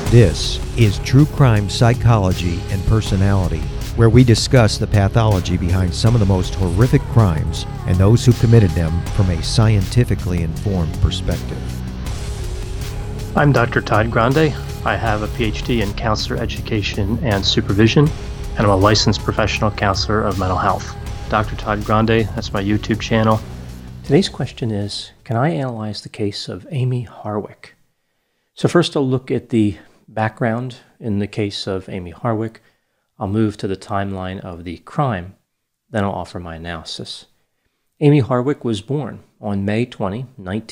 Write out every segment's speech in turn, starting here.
This is True Crime Psychology and Personality, where we discuss the pathology behind some of the most horrific crimes and those who committed them from a scientifically informed perspective. I'm Dr. Todd Grande. I have a PhD in counselor education and supervision, and I'm a licensed professional counselor of mental health. Dr. Todd Grande, that's my YouTube channel. Today's question is, can I analyze the case of Amy Harwick? So first I'll look at the background in the case of Amy Harwick. I'll move to the timeline of the crime, then I'll offer my analysis. Amy Harwick was born on May 20,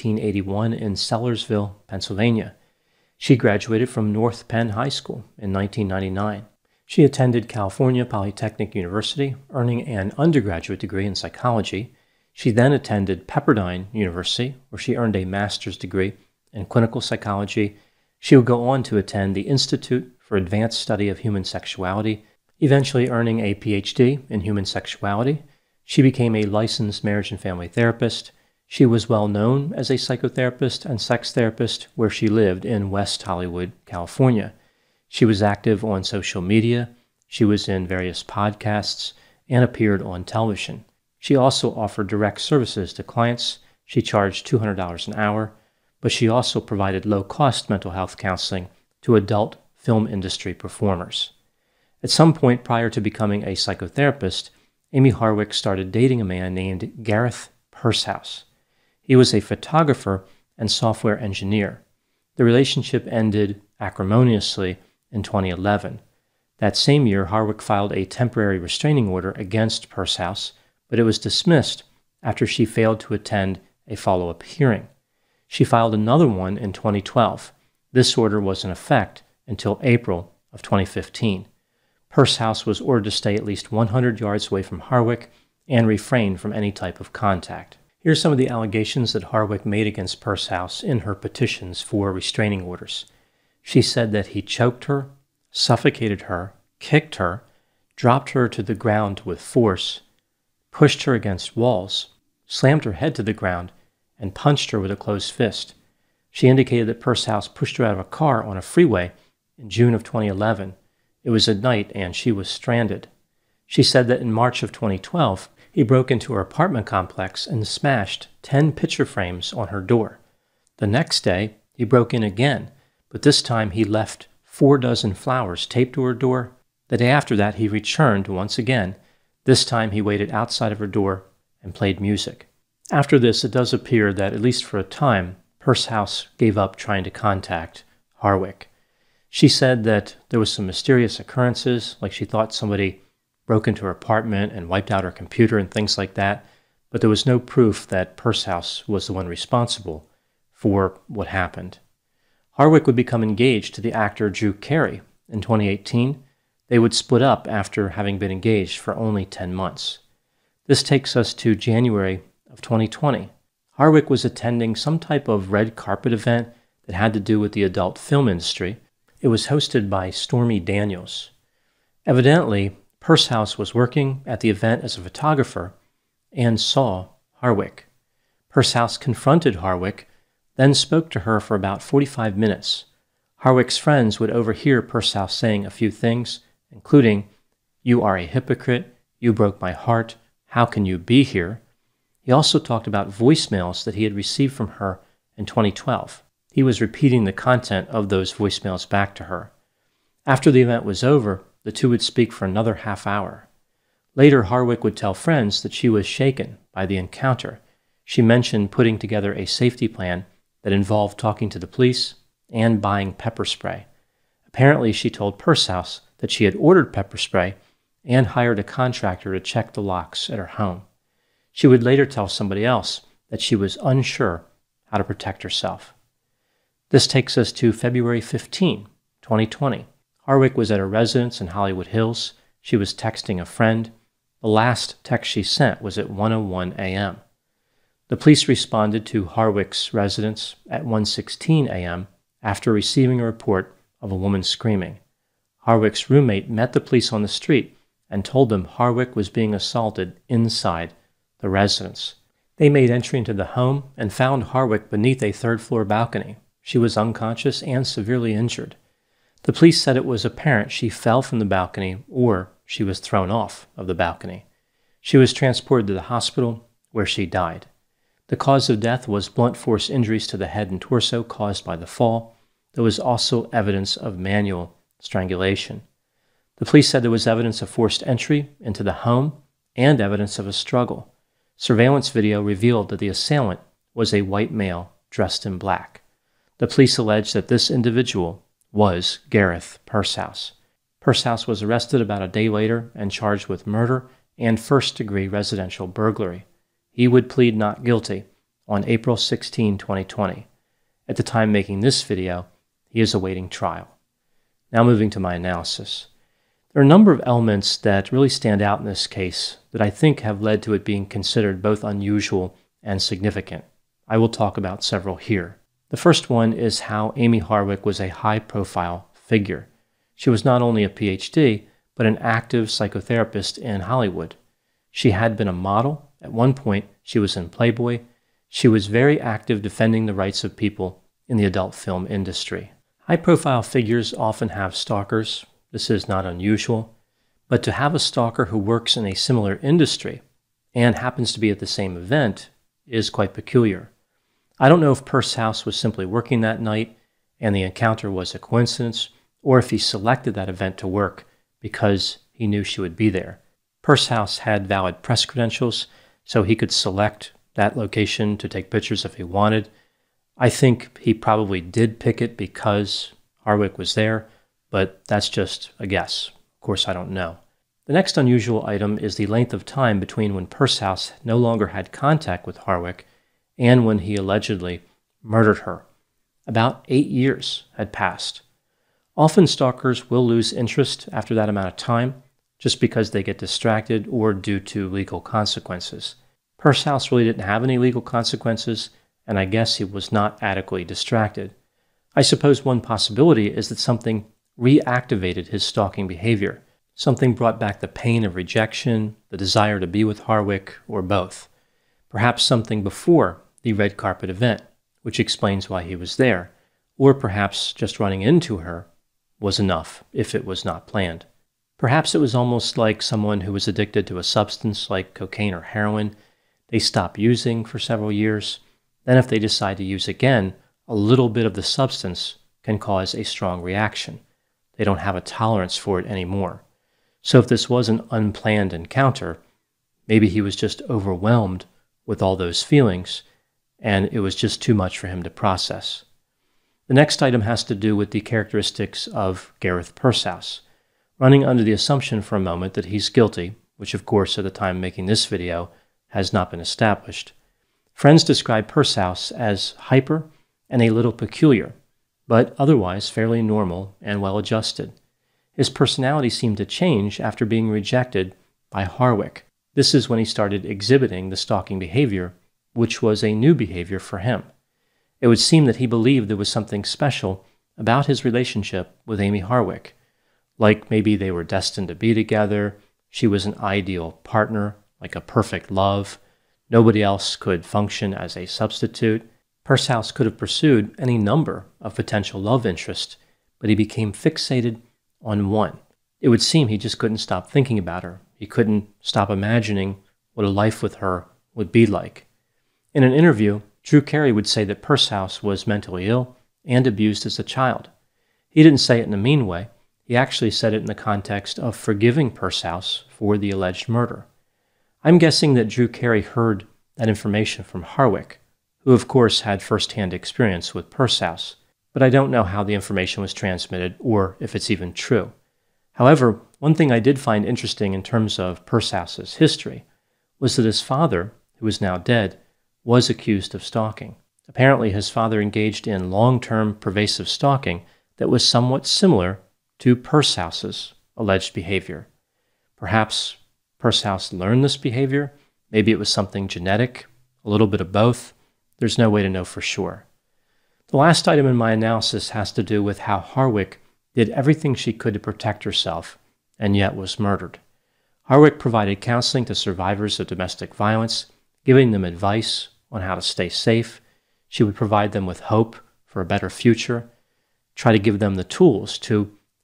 1981 in Sellersville, Pennsylvania. She graduated from North Penn High School in 1999. She attended California Polytechnic University, earning an undergraduate degree in psychology. She then attended Pepperdine University, where she earned a master's degree in clinical psychology. She would go on to attend the Institute for Advanced Study of Human Sexuality, eventually earning a PhD in human sexuality. She became a licensed marriage and family therapist. She was well known as a psychotherapist and sex therapist where she lived in West Hollywood, California. She was active on social media. She was in various podcasts and appeared on television. She also offered direct services to clients. She charged $200 an hour, but she also provided low-cost mental health counseling to adult film industry performers. At some point prior to becoming a psychotherapist, Amy Harwick started dating a man named Gareth Pershouse. He was a photographer and software engineer. The relationship ended acrimoniously in 2011. That same year, Harwick filed a temporary restraining order against Pershouse, but it was dismissed after she failed to attend a follow-up hearing. She filed another one in 2012. This order was in effect until April of 2015. Pershouse was ordered to stay at least 100 yards away from Harwick and refrain from any type of contact. Here are some of the allegations that Harwick made against Pershouse in her petitions for restraining orders. She said that he choked her, suffocated her, kicked her, dropped her to the ground with force, pushed her against walls, slammed her head to the ground, and punched her with a closed fist. She indicated that Pershouse pushed her out of a car on a freeway in June of 2011. It was at night and she was stranded. She said that in March of 2012, he broke into her apartment complex and smashed 10 picture frames on her door. The next day, he broke in again, but this time he left 4 dozen flowers taped to her door. The day after that, he returned once again. This time he waited outside of her door and played music. After this, it does appear that, at least for a time, Pershouse gave up trying to contact Harwick. She said that there was some mysterious occurrences, like she thought somebody broke into her apartment and wiped out her computer and things like that, but there was no proof that Pershouse was the one responsible for what happened. Harwick would become engaged to the actor Drew Carey in 2018. They would split up after having been engaged for only 10 months. This takes us to January of 2020. Harwick was attending some type of red carpet event that had to do with the adult film industry. It was hosted by Stormy Daniels. Evidently, Pershouse was working at the event as a photographer and saw Harwick. Pershouse confronted Harwick, then spoke to her for about 45 minutes. Harwick's friends would overhear Pershouse saying a few things, including, "You are a hypocrite, you broke my heart, how can you be here?" He also talked about voicemails that he had received from her in 2012. He was repeating the content of those voicemails back to her. After the event was over, the two would speak for another half hour. Later, Harwick would tell friends that she was shaken by the encounter. She mentioned putting together a safety plan that involved talking to the police and buying pepper spray. Apparently, she told Pershouse that she had ordered pepper spray and hired a contractor to check the locks at her home. She would later tell somebody else that she was unsure how to protect herself. This takes us to February 15, 2020. Harwick was at her residence in Hollywood Hills. She was texting a friend. The last text she sent was at 1:01 a.m. The police responded to Harwick's residence at 1:16 a.m. after receiving a report of a woman screaming. Harwick's roommate met the police on the street and told them Harwick was being assaulted inside the residence. They made entry into the home and found Harwick beneath a third-floor balcony. She was unconscious and severely injured. The police said it was apparent she fell from the balcony or she was thrown off of the balcony. She was transported to the hospital where she died. The cause of death was blunt force injuries to the head and torso caused by the fall. There was also evidence of manual strangulation. The police said there was evidence of forced entry into the home and evidence of a struggle. Surveillance video revealed that the assailant was a white male dressed in black. The police alleged that this individual was Gareth Pursehouse. Pursehouse was arrested about a day later and charged with murder and first-degree residential burglary. He would plead not guilty on April 16, 2020. At the time making this video, he is awaiting trial. Now moving to my analysis. There are a number of elements that really stand out in this case that I think have led to it being considered both unusual and significant. I will talk about several here. The first one is how Amy Harwick was a high-profile figure. She was not only a PhD, but an active psychotherapist in Hollywood. She had been a model. At one point, she was in Playboy. She was very active defending the rights of people in the adult film industry. High-profile figures often have stalkers. This is not unusual. But to have a stalker who works in a similar industry and happens to be at the same event is quite peculiar. I don't know if Pursehouse was simply working that night and the encounter was a coincidence, or if he selected that event to work because he knew she would be there. Pursehouse had valid press credentials, so he could select that location to take pictures if he wanted. I think he probably did pick it because Harwick was there, but that's just a guess. Of course, I don't know. The next unusual item is the length of time between when Pursehouse no longer had contact with Harwick and when he allegedly murdered her. About 8 years had passed. Often stalkers will lose interest after that amount of time just because they get distracted or due to legal consequences. Pursehouse really didn't have any legal consequences, and I guess he was not adequately distracted. I suppose one possibility is that something reactivated his stalking behavior. Something brought back the pain of rejection, the desire to be with Harwick, or both. Perhaps something before the red carpet event, which explains why he was there, or perhaps just running into her was enough if it was not planned. Perhaps it was almost like someone who was addicted to a substance like cocaine or heroin. They stop using for several years. Then if they decide to use again, a little bit of the substance can cause a strong reaction. They don't have a tolerance for it anymore. So if this was an unplanned encounter, maybe he was just overwhelmed with all those feelings, and it was just too much for him to process. The next item has to do with the characteristics of Gareth Pursehouse. Running under the assumption for a moment that he's guilty, which of course at the time making this video has not been established, friends describe Pursehouse as hyper and a little peculiar, but otherwise fairly normal and well-adjusted. His personality seemed to change after being rejected by Harwick. This is when he started exhibiting the stalking behavior, which was a new behavior for him. It would seem that he believed there was something special about his relationship with Amy Harwick, like maybe they were destined to be together, she was an ideal partner, like a perfect love, nobody else could function as a substitute. Pursehouse could have pursued any number of potential love interests, but he became fixated on one. It would seem he just couldn't stop thinking about her. He couldn't stop imagining what a life with her would be like. In an interview, Drew Carey would say that Pursehouse was mentally ill and abused as a child. He didn't say it in a mean way. He actually said it in the context of forgiving Pursehouse for the alleged murder. I'm guessing that Drew Carey heard that information from Harwick, who of course had first-hand experience with Pursehouse, but I don't know how the information was transmitted or if it's even true. However, one thing I did find interesting in terms of Purshouse's history was that his father, who is now dead, was accused of stalking. Apparently, his father engaged in long-term pervasive stalking that was somewhat similar to Purshouse's alleged behavior. Perhaps Pursehouse learned this behavior. Maybe it was something genetic, a little bit of both. There's no way to know for sure. The last item in my analysis has to do with how Harwick did everything she could to protect herself and yet was murdered. Harwick provided counseling to survivors of domestic violence, giving them advice on how to stay safe. She would provide them with hope for a better future, try to give them the tools to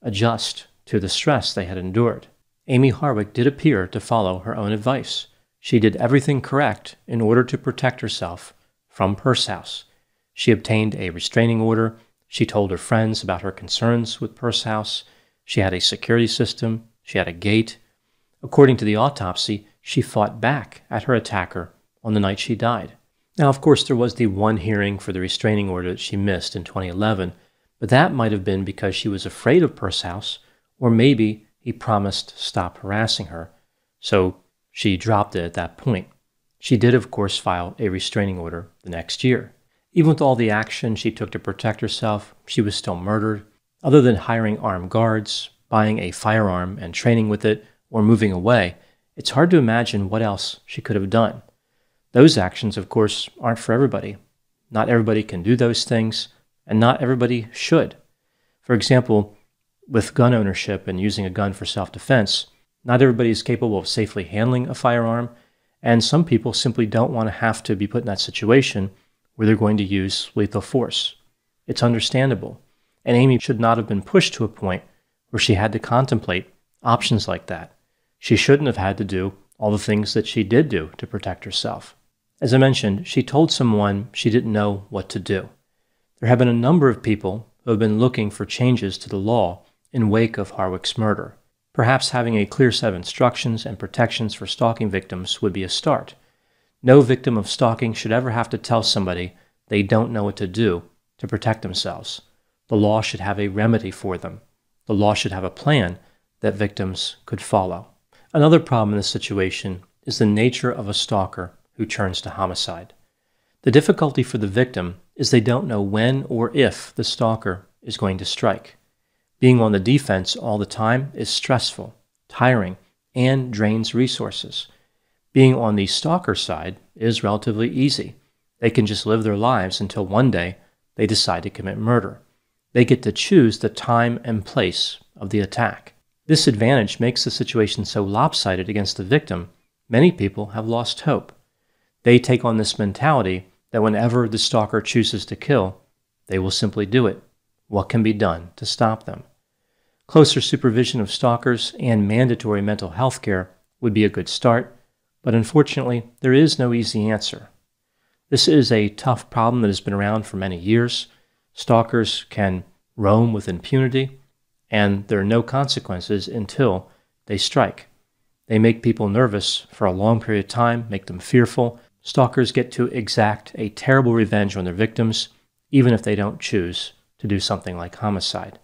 adjust to the stress they had endured. Amy Harwick did appear to follow her own advice. She did everything correct in order to protect herself from Pursehouse. She obtained a restraining order. She told her friends about her concerns with Pursehouse. She had a security system. She had a gate. According to the autopsy, she fought back at her attacker on the night she died. Now, of course, there was the one hearing for the restraining order that she missed in 2011, but that might have been because she was afraid of Pursehouse, or maybe he promised to stop harassing her, so she dropped it at that point. She did, of course, file a restraining order the next year. Even with all the action she took to protect herself, she was still murdered. Other than hiring armed guards, buying a firearm and training with it, or moving away, it's hard to imagine what else she could have done. Those actions, of course, aren't for everybody. Not everybody can do those things, and not everybody should. For example, with gun ownership and using a gun for self-defense, not everybody is capable of safely handling a firearm, and some people simply don't want to have to be put in that situation where they're going to use lethal force. It's understandable, and Amy should not have been pushed to a point where she had to contemplate options like that. She shouldn't have had to do all the things that she did do to protect herself. As I mentioned, she told someone she didn't know what to do. There have been a number of people who have been looking for changes to the law in wake of Harwick's murder. Perhaps having a clear set of instructions and protections for stalking victims would be a start. No victim of stalking should ever have to tell somebody they don't know what to do to protect themselves. The law should have a remedy for them. The law should have a plan that victims could follow. Another problem in this situation is the nature of a stalker who turns to homicide. The difficulty for the victim is they don't know when or if the stalker is going to strike. Being on the defense all the time is stressful, tiring, and drains resources. Being on the stalker side is relatively easy. They can just live their lives until one day they decide to commit murder. They get to choose the time and place of the attack. This advantage makes the situation so lopsided against the victim, many people have lost hope. They take on this mentality that whenever the stalker chooses to kill, they will simply do it. What can be done to stop them? Closer supervision of stalkers and mandatory mental health care would be a good start, but unfortunately, there is no easy answer. This is a tough problem that has been around for many years. Stalkers can roam with impunity, and there are no consequences until they strike. They make people nervous for a long period of time, make them fearful. Stalkers get to exact a terrible revenge on their victims, even if they don't choose to do something like homicide.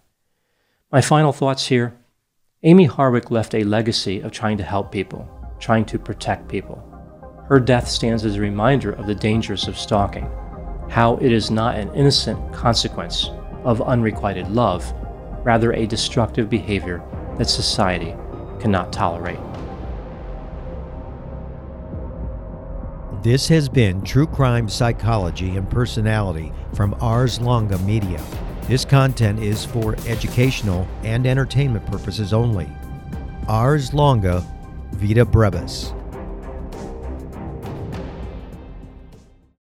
My final thoughts here. Amy Harwick left a legacy of trying to help people, trying to protect people. Her death stands as a reminder of the dangers of stalking, how it is not an innocent consequence of unrequited love, rather a destructive behavior that society cannot tolerate. This has been True Crime Psychology and Personality from Ars Longa Media. This content is for educational and entertainment purposes only. Ars Longa, Vita Brevis.